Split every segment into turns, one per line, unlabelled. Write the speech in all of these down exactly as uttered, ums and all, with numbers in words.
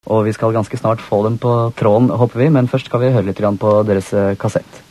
Og vi skal ganske snart få dem på tråden, håper vi, men først skal vi høre litt på deres kassett.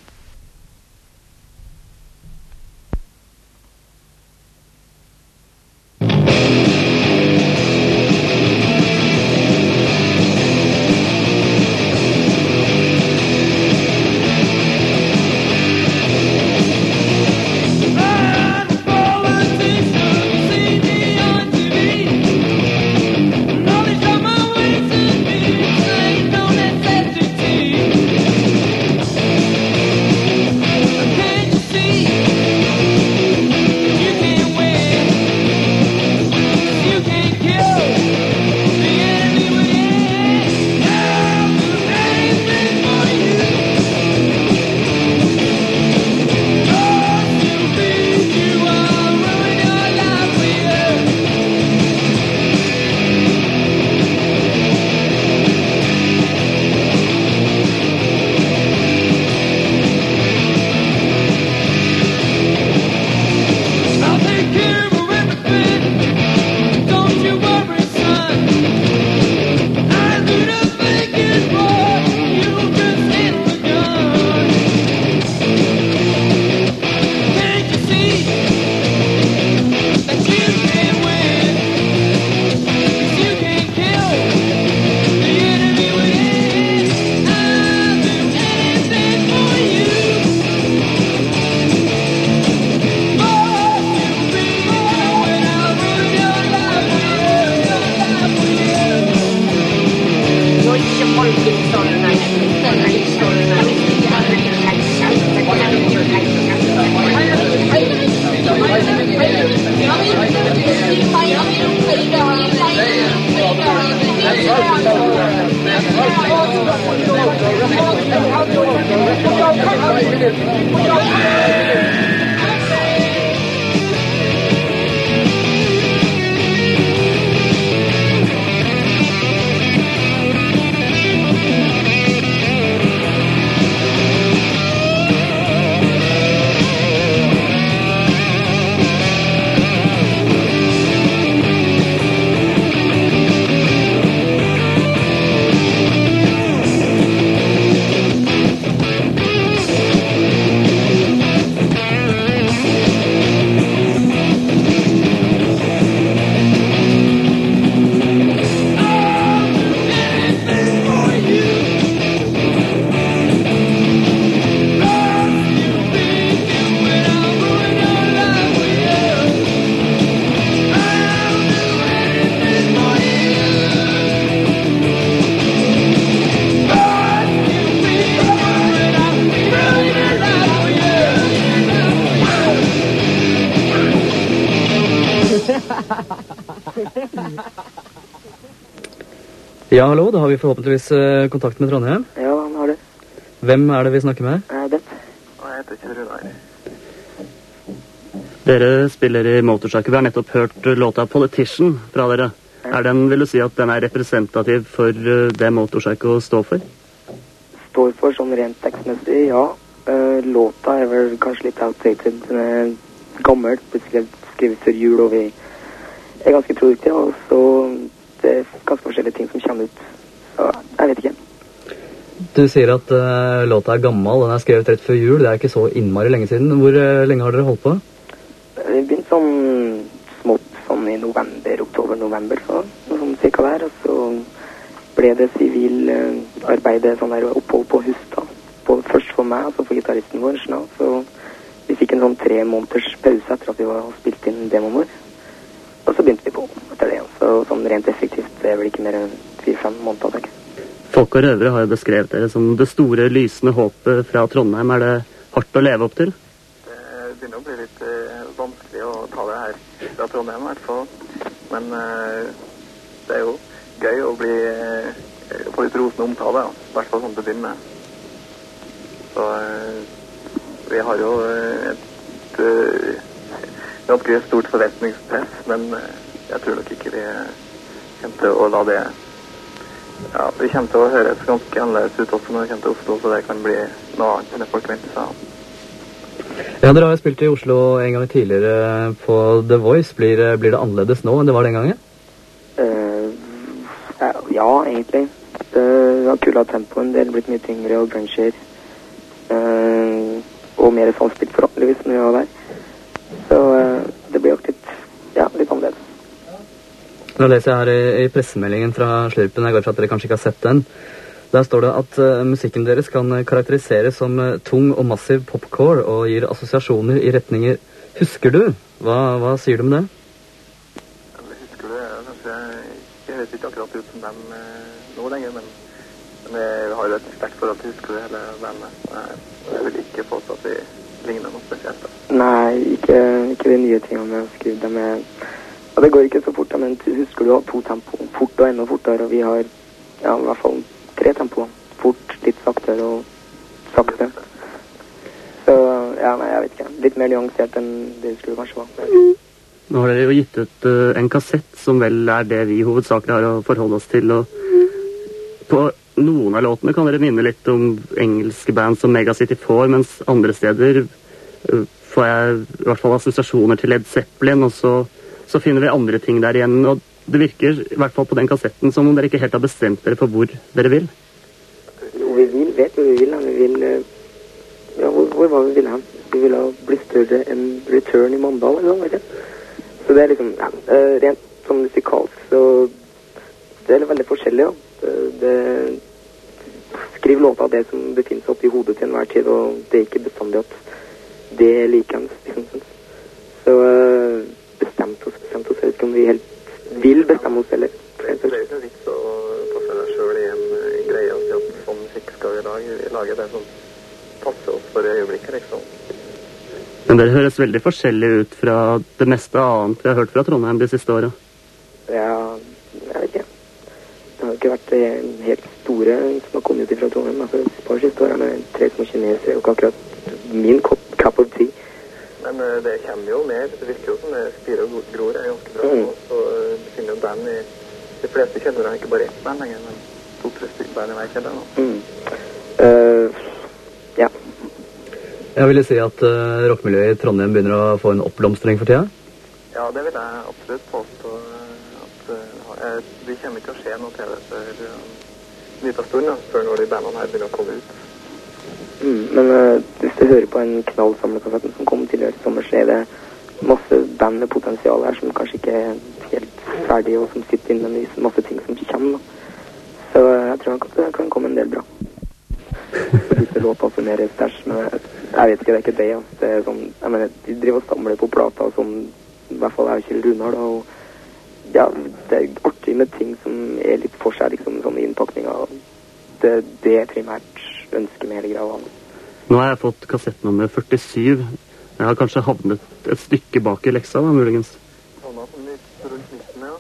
Ja, hallo, da har vi forhåpentligvis uh, kontakt med Trondheim.
Ja, han har det.
Hvem er det vi snakker med?
Ja, det.
Jeg heter Kjell Runar. Dere spiller i Motorcycle. Vi har nettopp hørt låta Politician fra dere. Ja. Er den, vil du si at den er representativ for uh, det Motorcycle står for?
Står for sånn rent tekstmessig, ja. Uh, låta er vel kanskje litt outdated. Den er gammel, plutselig skrevet før jul, og vi er ganske produktive, og så det er ganske forskjellige ting som kommer ut. Så jeg vet ikke.
Du sier at uh, låta er gammel, den er skrevet rett før jul. Det er ikke så innmari lenge siden. Hvor uh, lenge har dere holdt på?
Vi begynte sånn smått sånn i november, oktober-november, så noe sånn cirka der. Og så ble det sivil uh, arbeid, sånn der opphold på Hustad. På, først for meg, og så for gitaristen vår. Sånn, så vi fikk en sånn tre måneders pause etter at vi var spilt inn demoen vår. Og så begynte vi på etter det. Så sånn rent effektivt, det er vel ikke mer enn fire-fem måneder, tenker jeg.
Folk og røvere har jo beskrevet dere som det store, lysende håpet fra Trondheim. Er det hardt å leve opp til?
Det begynner å bli litt uh, vanskelig å ta det her fra Trondheim, i hvert fall. Men uh, det er jo gøy å bli uh, få litt rosende omtale, ja. I hvert fall sånn til å begynne med. Så uh, vi har jo uh, et uh, ganske stort forventningspress, men uh, jeg tror nok ikke vi kommer til å la det. Ja, vi kommer til å høres ganske annerledes ut også når vi kommer til Oslo, så det kan bli noe annet enn det folk venter seg.
Ja, dere har jo spilt i Oslo en gang tidligere på The Voice. Blir, blir det annerledes nå enn det var den gangen?
Uh, ja, Ja, egentlig. Det har kula tempoen, det er blitt mye tyngre og gruncher. Uh, og mer samspilt forhåpentligvis når vi var der. Så uh, det blir jo litt, ja, litt annerledes.
Nå leser jeg her i, i pressemeldingen fra Slurpen, jeg går for at dere kanskje ikke har sett den. Der står det at uh, musikken deres kan karakteriseres som uh, tung og massiv popcore og gir assosiasjoner i retninger. Husker du? Hva, hva sier du med det?
Jeg husker det, jeg, jeg, jeg vet ikke akkurat ut som dem uh, nå lenger, men, men jeg har jo et sterkt forhold til Husker du hele bandet. Jeg, jeg vil ikke påstå at vi ligner noe spesielt. Da.
Nei, ikke, ikke de nye tingene vi har skrevet. De er, ja, det går ikke så fort, men husker du har to tempo, fort og enda fortere, og vi har ja, i hvert fall tre tempoer. Fort, litt saktere og sakte. Så, ja, nei, jeg vet ikke. Litt mer nyansert enn det skulle kanskje være.
Nå har dere jo gitt ut uh, en kassett, som vel er det vi hovedsakelig har å forholde oss til, og på noen av låtene kan dere minne litt om engelske band som Mega City Four, mens andre steder uh, får jeg i hvert fall assosiasjoner til Led Zeppelin, og så, så finner vi andre ting der igjen, og det virker, i hvert fall på den kassetten, som om dere ikke helt har bestemt dere for hvor dere vil.
Jo, vi vil, vet jo vi vil, vi vil, ja, hvor, hvor var vi vil hen? Vi vil ha bli større enn Return i Mandal, eller noe, vet jeg. Så det er liksom, ja, rent som musikalsk, så det er veldig forskjellig, ja. Det, det skriv låta av det som befinner seg oppe i hodet til enhver tid, og det er ikke bestandig at det er likens, liksom. Så bestemt oss, bestemt oss, jeg vet ikke om vi helt vil bestemme oss, eller?
Det er jo ikke vits å passe deg selv i en, en greie og si at sånn musikk skal vi lage. Vi lager det som passer oss for øyeblikket, liksom.
Men dere høres veldig forskjellig ut fra det meste annet vi har hørt fra Trondheim de siste årene.
Ja, jeg vet ikke. Det har ikke vært helt store som har kommet ut fra Trondheim. Altså, et par siste årene med tre små kinesere, og ikke akkurat min cup, cup of tea.
Men uh, det kommer jo mer. Det virker jo som det spirer og gror er ganske bra. Mm. Og så uh, det finner jo band i de fleste kjeller, ikke bare ett band lenger, men to-tre stykker band i hver kjeller nå.
Mm. Uh, ja.
Jeg ville si at uh, rockmiljøet i Trondheim begynner å få en oppblomstring for tida.
Ja, det vil jeg absolutt påstå. At uh, det kommer ikke å skje noe til det før uh, nytt av stunden, før når de bandene her begynner å komme ut.
Mm, men uh, hvis du hører på en knallsamlekassetten som kom tidligere i sommer, så er det masse band med potensial her som kanskje ikke er helt ferdig, og som sitter inne med masse ting som ikke kommer. Da. Så uh, jeg tror nok at det kan komme en del bra. Disse låter som er stæsj, men jeg, jeg vet ikke, det er ikke det. Ja. Det er sånn, jeg mener, de driver og samler på plata, som i hvert fall er Kjell Runar, da, og ja, det er artig med ting som er litt for seg, liksom, sånn innpakning av det, det er primært ønsker med hele greia.
Nå har jeg fått kassett nummer førtisju. Jeg har kanskje havnet et stykke bak i leksa, da, muligens.
Sånn at den litt rundt midten, ja.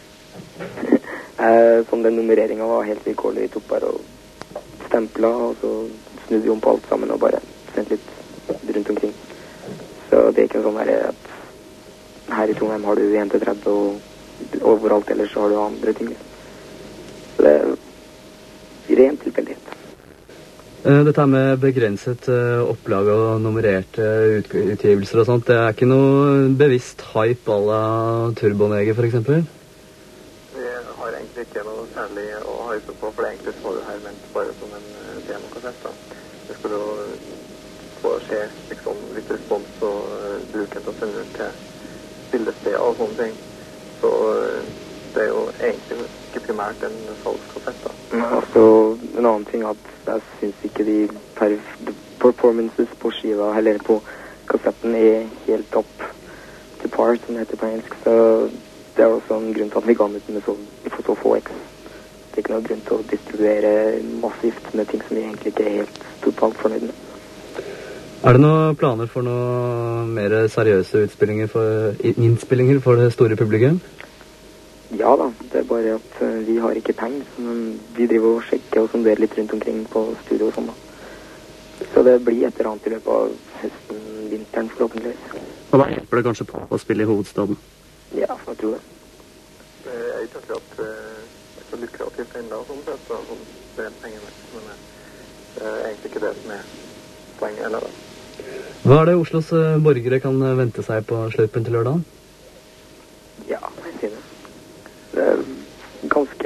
eh, sånn den nummereringen var helt vilkårlig. Vi tok bare og stempla, og så snudde vi om på alt sammen og bare sendt litt rundt omkring. Så det er ikke en sånn her at her i Trondheim har du en til tretti, og overalt ellers så har du andre ting. Så det er rent tilfeldighet.
Dette med begrenset opplag og nummererte utgivelser og sånt, det er ikke noe bevisst hype à la Turboneger, for eksempel?
Vi har egentlig ikke noe særlig å hype på, for det egentlig så det her vent bare som en demokassett. Det skulle jo få se liksom, litt respons og uh, bruke til å sende ut til spillesteder og sånne ting. Så uh, det er jo egentlig ikke primært en salgskassett, da.
Ja, altså, en annen ting at jeg synes ikke de performances på skiva, eller på kassetten, er helt opp til par, som det heter på engelsk. Så det er også en grunn til at vi ga den ut med så, så få X. Det er ikke noe grunn til å distribuere massivt med ting som vi egentlig ikke er helt totalt fornøyd med.
Er det noen planer for noe mer seriøse utspillinger for, innspillinger for det store publikum?
Ja da, det er bare at uh, vi har ikke penger, men vi driver og sjekker og sonderer litt rundt omkring på studio og sånn da. Så det blir et eller annet i løpet av høsten, vinteren forhåpentligvis.
Og da hjelper det kanskje på å spille i hovedstaden?
Ja, jeg tror det.
Det er ikke akkurat uh, så lukrativt enda og sånn sett, så sånn, det er penger med, men uh, det er egentlig ikke det som er poenget heller da.
Hva er det Oslos uh, borgere kan uh, vente seg på Slurpen til lørdagen?
Ja, jeg sier det. Det er ganske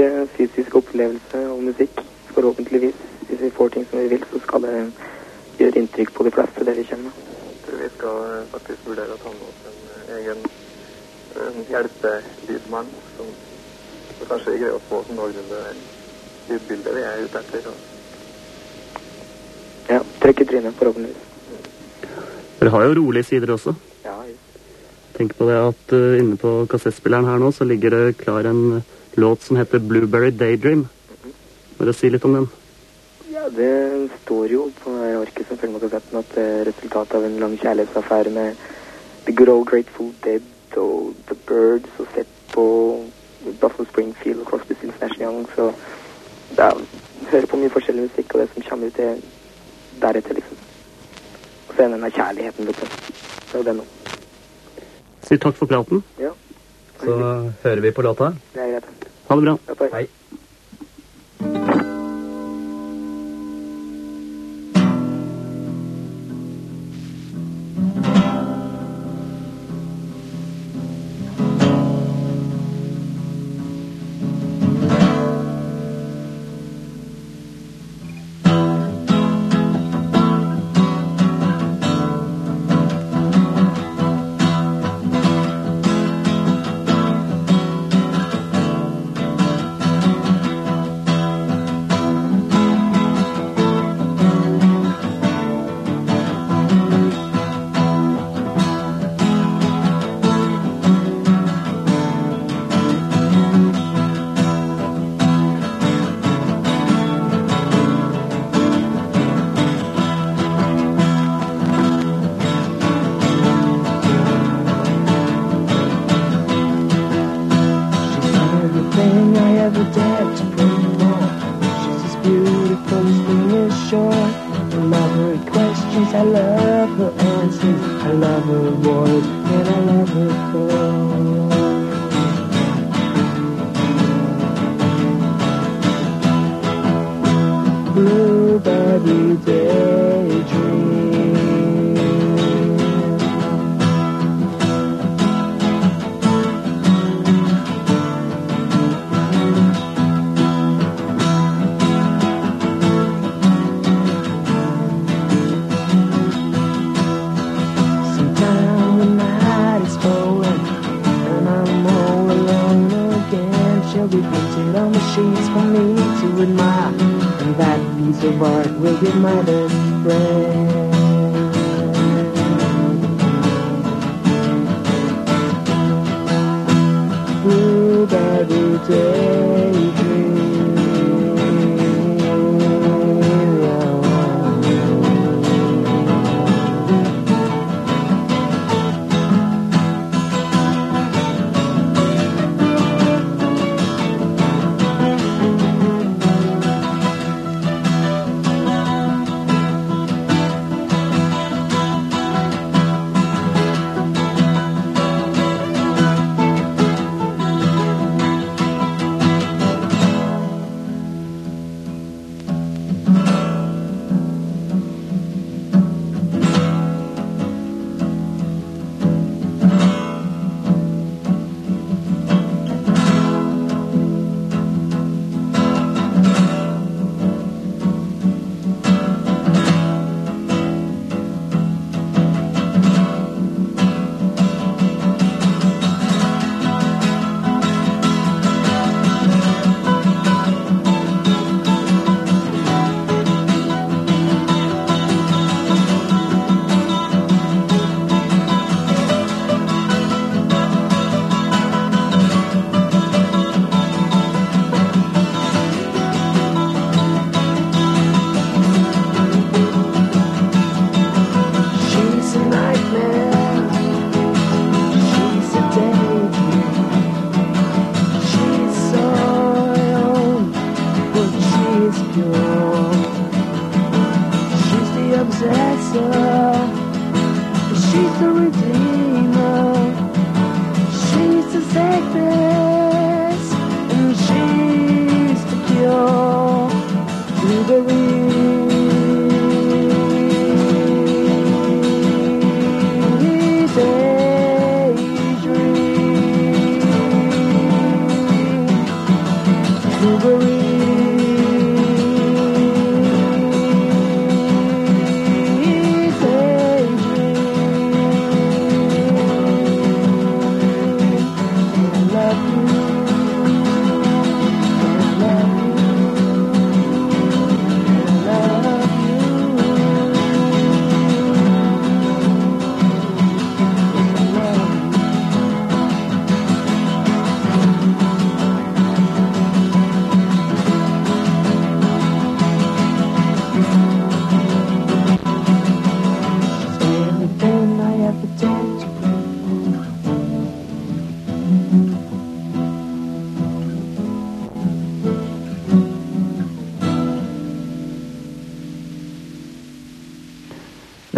like fysisk opplevelse og musikk. Forhåpentligvis, hvis vi får ting som vi vil, så skal det gjøre inntrykk på de fleste, det vi kjenner.
Jeg tror vi skal faktisk vurdere å ta med oss en egen en hjelpelydmann som kanskje greier å få sånn noenlunde lydbildet vi er ute etter.
Ja, trykk i trynet, forhåpentligvis.
Dere har jo rolige sider også.
Ja, just.
Tenk på det at uh, inne på kassettspilleren her nå så ligger det klar en uh, låt som heter Blueberry Daydream.
Mm-hmm.
Må du si litt om den?
Ja, det står jo på arket som følger med kassetten at det er resultatet av en lang kjærlighetsaffære med The Good Old Grateful Dead og The Birds og sett på Buffalo Springfield og Crosby, Stills, Nash Young, så ja, hører på mye forskjellig musikk og det som kommer ut er deretter, liksom. Og så er denne kjærligheten, vet du. Det er jo det nå.
Si takk for praten.
Ja.
Så hører vi på låta.
Det er greit.
Ha det bra.
Ja,
Hei.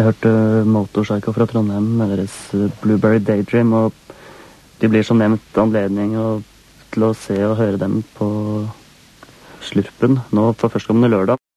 Jeg hørte Motorpsycho fra Trondheim med deres Blueberry Daydream, og de blir som nevnt anledning til å se og høre dem på Slurpen nå på førstkommende lørdag.